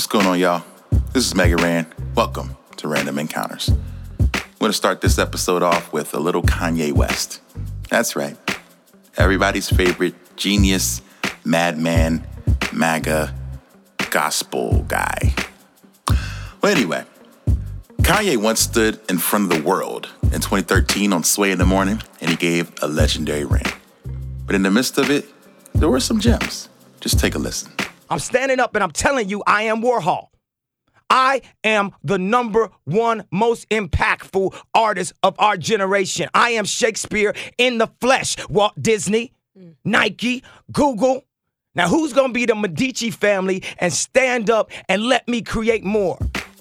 What's going on, y'all? This is Mega Ran. Welcome to Random Encounters. I'm going to start this episode off with a little Kanye West. That's right. Everybody's favorite genius, madman, MAGA, gospel guy. Well, anyway, Kanye once stood in front of the world in 2013 on Sway in the Morning, and he gave a legendary rant. But in the midst of it, there were some gems. Just take a listen. I'm standing up and I'm telling you, I am Warhol. I am the number one most impactful artist of our generation. I am Shakespeare in the flesh. Walt Disney, Nike, Google. Now, who's going to be the Medici family and stand up and let me create more?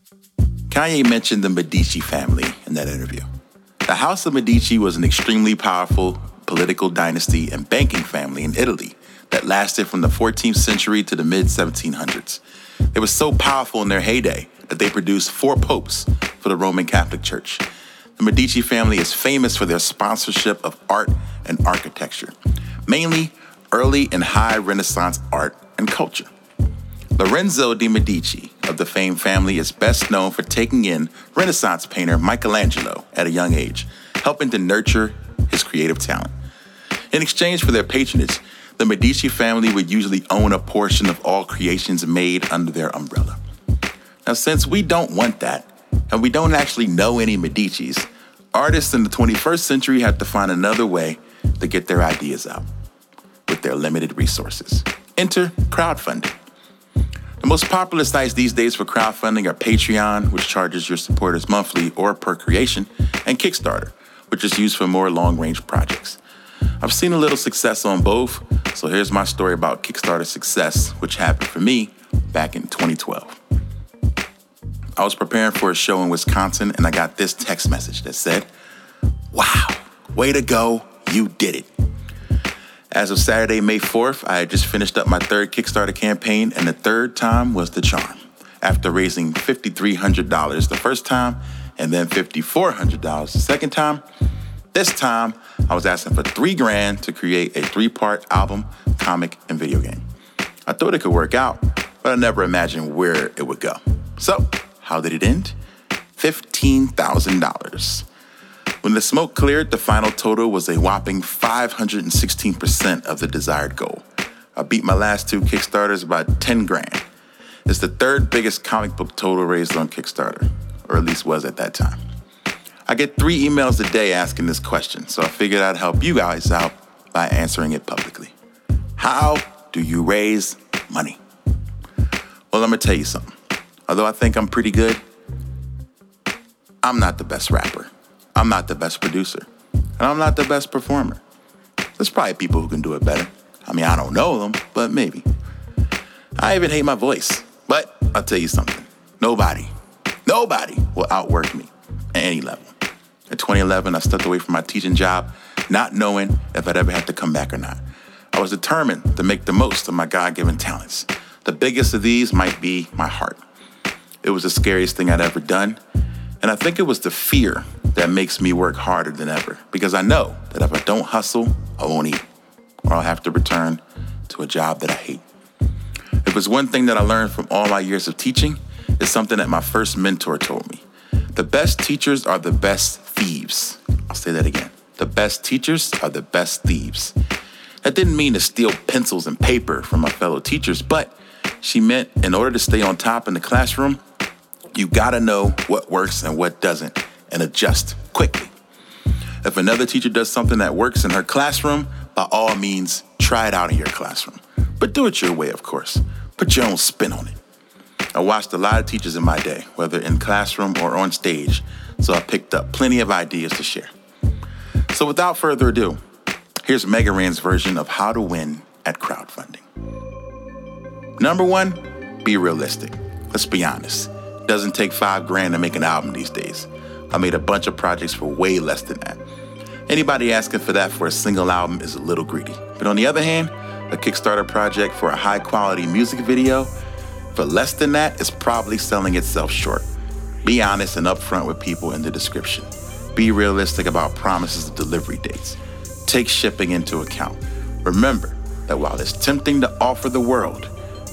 Kanye mentioned the Medici family in that interview. The House of Medici was an extremely powerful political dynasty and banking family in Italy that lasted from the 14th century to the mid-1700s. They were so powerful in their heyday that they produced 4 popes for the Roman Catholic Church. The Medici family is famous for their sponsorship of art and architecture, mainly early and high Renaissance art and culture. Lorenzo de' Medici of the famed family is best known for taking in Renaissance painter Michelangelo at a young age, helping to nurture his creative talent. In exchange for their patronage, the Medici family would usually own a portion of all creations made under their umbrella. Now, since we don't want that, and we don't actually know any Medicis, artists in the 21st century have to find another way to get their ideas out with their limited resources. Enter crowdfunding. The most popular sites these days for crowdfunding are Patreon, which charges your supporters monthly or per creation, and Kickstarter, which is used for more long-range projects. I've seen a little success on both, so here's my story about Kickstarter success, which happened for me back in 2012. I was preparing for a show in Wisconsin, and I got this text message that said, "Wow, way to go, you did it." As of Saturday, May 4th, I had just finished up my 3rd Kickstarter campaign, and the 3rd time was the charm. After raising $5,300 the first time, and then $5,400 the second time, this time, I was asking for $3,000 to create a 3-part album, comic, and video game. I thought it could work out, but I never imagined where it would go. So, how did it end? $15,000. When the smoke cleared, the final total was a whopping 516% of the desired goal. I beat my last 2 Kickstarters by $10,000. It's the 3rd biggest comic book total raised on Kickstarter, or at least was at that time. I get 3 emails a day asking this question, so I figured I'd help you guys out by answering it publicly. How do you raise money? Well, I'm gonna tell you something. Although I think I'm pretty good, I'm not the best rapper. I'm not the best producer. And I'm not the best performer. There's probably people who can do it better. I mean, I don't know them, but maybe. I even hate my voice. But I'll tell you something. Nobody will outwork me at any level. In 2011, I stepped away from my teaching job, not knowing if I'd ever have to come back or not. I was determined to make the most of my God-given talents. The biggest of these might be my heart. It was the scariest thing I'd ever done. And I think it was the fear that makes me work harder than ever, because I know that if I don't hustle, I won't eat, or I'll have to return to a job that I hate. If it's one thing that I learned from all my years of teaching, it's something that my first mentor told me. The best teachers are the best thieves. I'll say that again. The best teachers are the best thieves. That didn't mean to steal pencils and paper from my fellow teachers, but she meant in order to stay on top in the classroom, you gotta know what works and what doesn't and adjust quickly. If another teacher does something that works in her classroom, by all means, try it out in your classroom. But do it your way, of course. Put your own spin on it. I watched a lot of teachers in my day, whether in classroom or on stage, so I picked up plenty of ideas to share. So without further ado, here's Mega Ran's version of how to win at crowdfunding. Number 1, be realistic. Let's be honest. It doesn't take $5,000 to make an album these days. I made a bunch of projects for way less than that. Anybody asking for that for a single album is a little greedy. But on the other hand, a Kickstarter project for a high-quality music video for less than that is probably selling itself short. Be honest and upfront with people in the description. Be realistic about promises of delivery dates. Take shipping into account. Remember that while it's tempting to offer the world,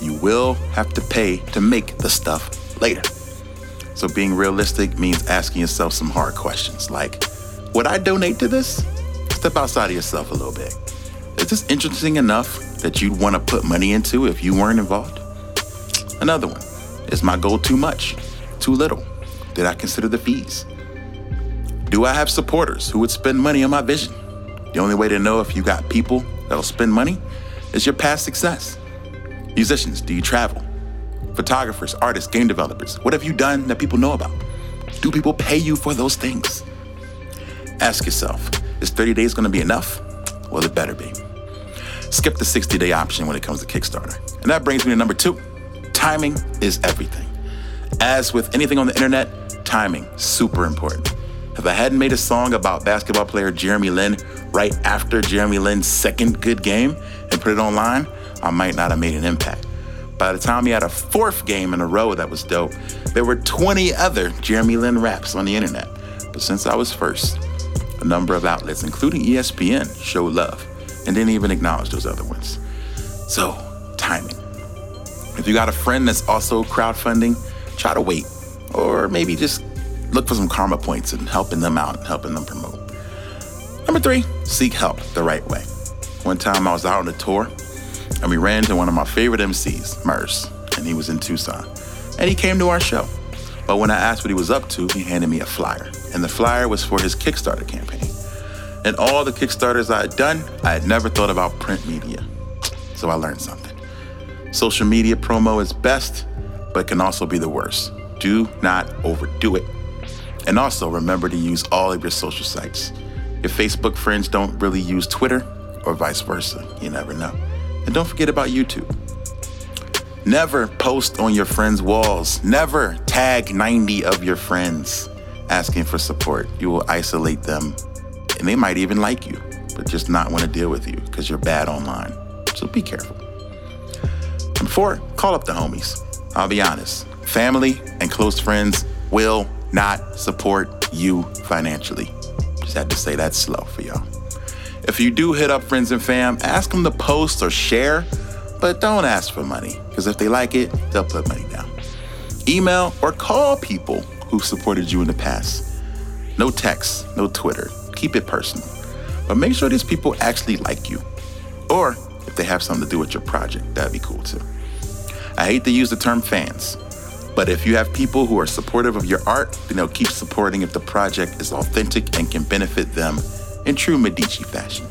you will have to pay to make the stuff later. So being realistic means asking yourself some hard questions like, would I donate to this? Step outside of yourself a little bit. Is this interesting enough that you'd want to put money into if you weren't involved? Another one, is my goal too much, too little? Did I consider the fees? Do I have supporters who would spend money on my vision? The only way to know if you got people that'll spend money is your past success. Musicians, do you travel? Photographers, artists, game developers, what have you done that people know about? Do people pay you for those things? Ask yourself, is 30 days gonna be enough? Well, it better be. Skip the 60-day option when it comes to Kickstarter. And that brings me to number 2. Timing is everything. As with anything on the internet, timing, super important. If I hadn't made a song about basketball player Jeremy Lin right after Jeremy Lin's second good game and put it online, I might not have made an impact. By the time he had a 4th game in a row that was dope, there were 20 other Jeremy Lin raps on the internet. But since I was first, a number of outlets, including ESPN, showed love and didn't even acknowledge those other ones. So, timing. If you got a friend that's also crowdfunding, try to wait. Or maybe just look for some karma points and helping them out and helping them promote. Number 3, seek help the right way. One time I was out on a tour and we ran into one of my favorite MCs, Murs, and he was in Tucson. And he came to our show. But when I asked what he was up to, he handed me a flyer. And the flyer was for his Kickstarter campaign. And all the Kickstarters I had done, I had never thought about print media. So I learned something. Social media promo is best, but can also be the worst. Do not overdo it. And also remember to use all of your social sites. Your Facebook friends don't really use Twitter or vice versa. You never know. And don't forget about YouTube. Never post on your friends' walls. Never tag 90 of your friends asking for support. You will isolate them and they might even like you, but just not want to deal with you because you're bad online. So be careful. Number 4, call up the homies. I'll be honest, family and close friends will not support you financially. Just had to say that slow for y'all. If you do hit up friends and fam, ask them to post or share, but don't ask for money, because if they like it, they'll put money down. Email or call people who've supported you in the past. No text, no Twitter. Keep it personal. But make sure these people actually like you. Or if they have something to do with your project, that'd be cool too. I hate to use the term fans, but if you have people who are supportive of your art, then they'll keep supporting if the project is authentic and can benefit them in true Medici fashion.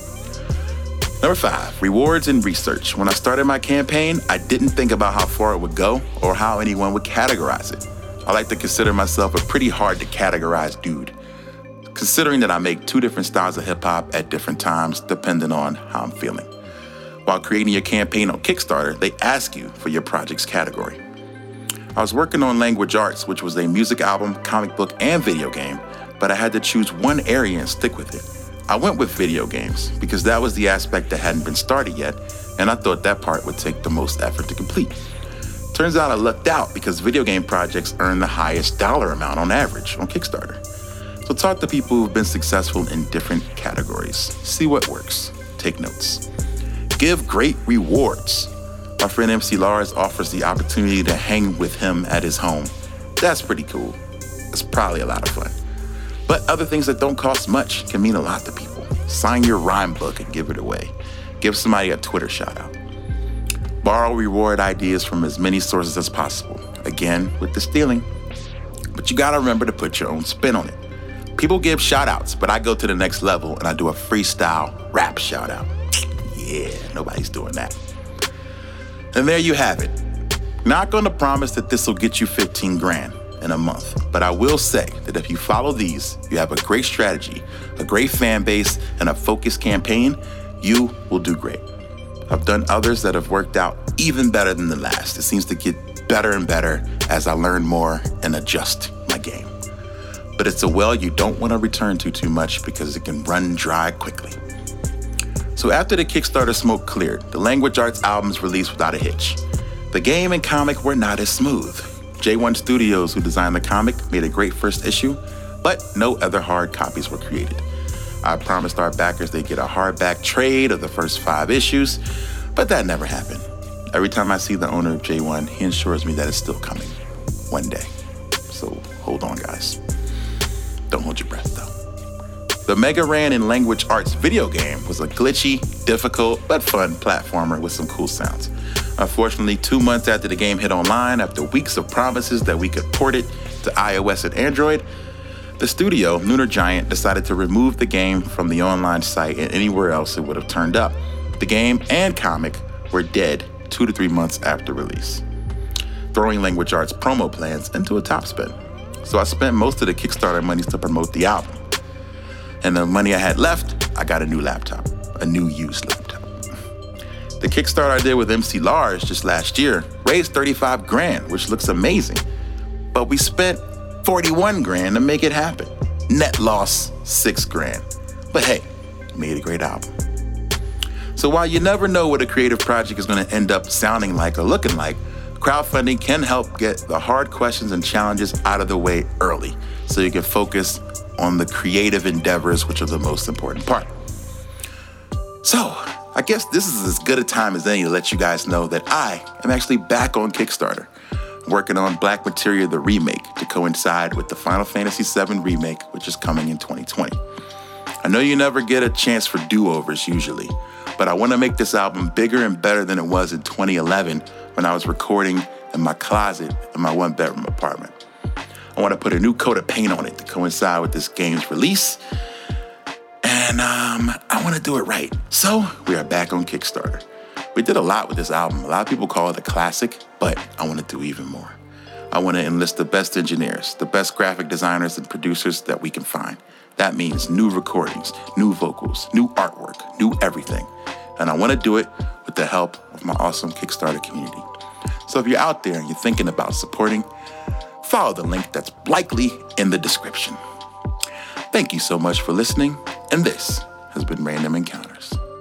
Number 5, rewards and research. When I started my campaign, I didn't think about how far it would go or how anyone would categorize it. I like to consider myself a pretty hard to categorize dude, considering that I make 2 different styles of hip hop at different times depending on how I'm feeling. While creating your campaign on Kickstarter, they ask you for your project's category. I was working on Language Arts, which was a music album, comic book, and video game, but I had to choose one area and stick with it. I went with video games because that was the aspect that hadn't been started yet, and I thought that part would take the most effort to complete. Turns out I lucked out because video game projects earn the highest dollar amount on average on Kickstarter. So talk to people who've been successful in different categories. See what works. Take notes. Give great rewards. My friend MC Lars offers the opportunity to hang with him at his home. That's pretty cool. It's probably a lot of fun. But other things that don't cost much can mean a lot to people. Sign your rhyme book and give it away. Give somebody a Twitter shout out. Borrow reward ideas from as many sources as possible. Again, with the stealing. But you gotta remember to put your own spin on it. People give shout outs, but I go to the next level and I do a freestyle rap shout out. Yeah, nobody's doing that. And there you have it. Not gonna promise that this will get you 15 grand in a month, but I will say that if you follow these, you have a great strategy, a great fan base, and a focused campaign, you will do great. I've done others that have worked out even better than the last. It seems to get better and better as I learn more and adjust my game. But it's a well you don't want to return to too much because it can run dry quickly. So after the Kickstarter smoke cleared, the Language Arts albums released without a hitch. The game and comic were not as smooth. J1 Studios, who designed the comic, made a great first issue, but no other hard copies were created. I promised our backers they'd get a hardback trade of the first 5 issues, but that never happened. Every time I see the owner of J1, he assures me that it's still coming one day. So hold on, guys. Don't hold your breath, though. The Mega Ran in Language Arts video game was a glitchy, difficult, but fun platformer with some cool sounds. Unfortunately, 2 months after the game hit online, after weeks of promises that we could port it to iOS and Android, the studio, Lunar Giant, decided to remove the game from the online site and anywhere else it would have turned up. The game and comic were dead 2 to 3 months after release, throwing Language Arts promo plans into a topspin. So I spent most of the Kickstarter monies to promote the album. And the money I had left, I got a new laptop, a new used laptop. The Kickstarter I did with MC Lars just last year raised 35 grand, which looks amazing. But we spent 41 grand to make it happen. Net loss, 6 grand. But hey, made a great album. So while you never know what a creative project is going to end up sounding like or looking like, crowdfunding can help get the hard questions and challenges out of the way early so you can focus on the creative endeavors, which are the most important part. So, I guess this is as good a time as any to let you guys know that I am actually back on Kickstarter, working on Black Materia the Remake to coincide with the Final Fantasy VII Remake, which is coming in 2020. I know you never get a chance for do-overs usually, but I want to make this album bigger and better than it was in 2011 when I was recording in my closet in my one-bedroom apartment. I want to put a new coat of paint on it to coincide with this game's release. And I want to do it right. So we are back on Kickstarter. We did a lot with this album. A lot of people call it a classic, but I want to do even more. I want to enlist the best engineers, the best graphic designers and producers that we can find. That means new recordings, new vocals, new artwork, new everything. And I want to do it with the help of my awesome Kickstarter community. So if you're out there and you're thinking about supporting, follow the link that's likely in the description. Thank you so much for listening, and this has been Random Encounters.